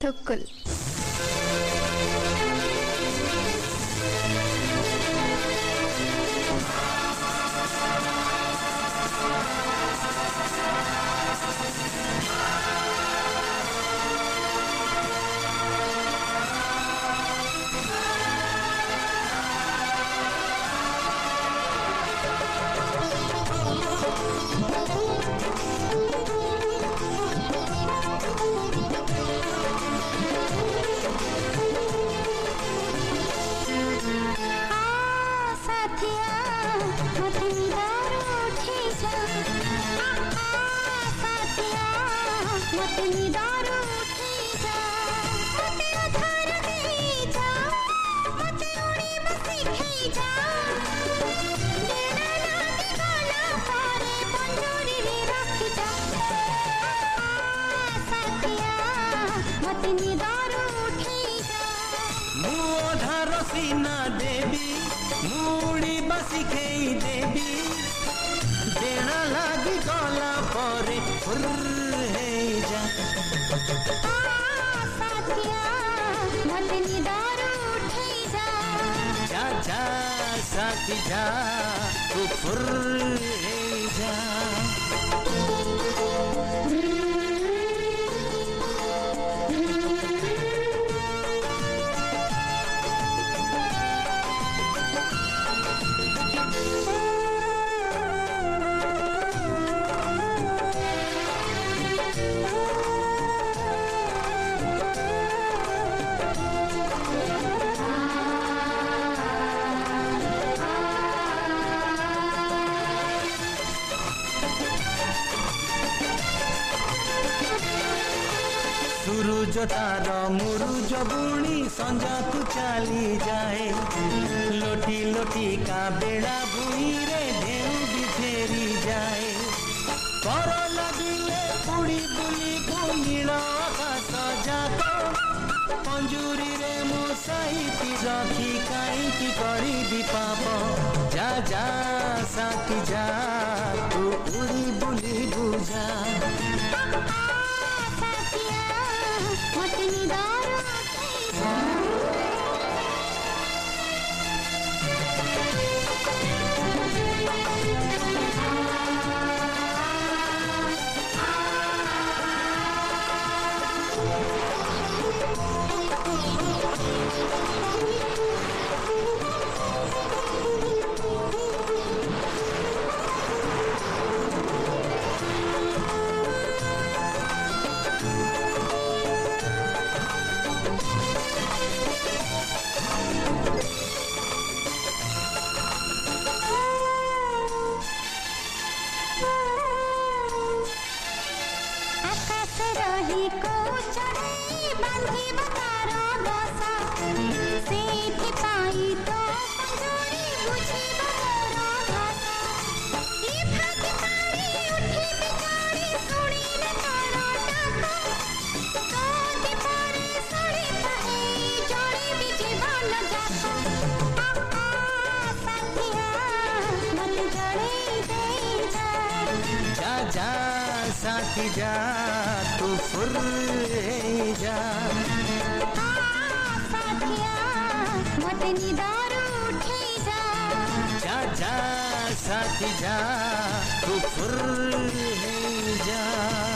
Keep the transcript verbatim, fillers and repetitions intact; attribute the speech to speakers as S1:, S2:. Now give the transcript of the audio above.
S1: थुक्कुल।
S2: सीना देवी मुड़ी बसी खेई देवी देना लागी गला परे फुर है जा
S3: साथिया मत निदार उठे जा
S2: जा जा साथी जा तू फुर है जा सूरज तार मुरुज बुणी संजा को चली जाए लोटी लोटी का बेड़ा भूई रे ढेउ भी फेरी जाए कर लगिले उड़ी बुली को नील आकाश जात पंजुरी रे मो साइती रखी कहीं करी दी पाप जा जा साथी जा तू उड़ी बुली बुझा
S3: मत निदार रही को चढ़े बांधी बतारो दशा सेठी पाई तो पंजोरी बुझी बमोरो भाषा ई भाग पारी उठी बिचारी सुनी न तारो डाका तो दी पारे सड़ी पाए जोड़ी भी जीवन जाको साथिया मत जड़े दे जा
S2: जा जा साथी जा तू फुर जा
S3: साथिया मत निदार उठे जा
S2: जा जा साथी जा तू फुर जा।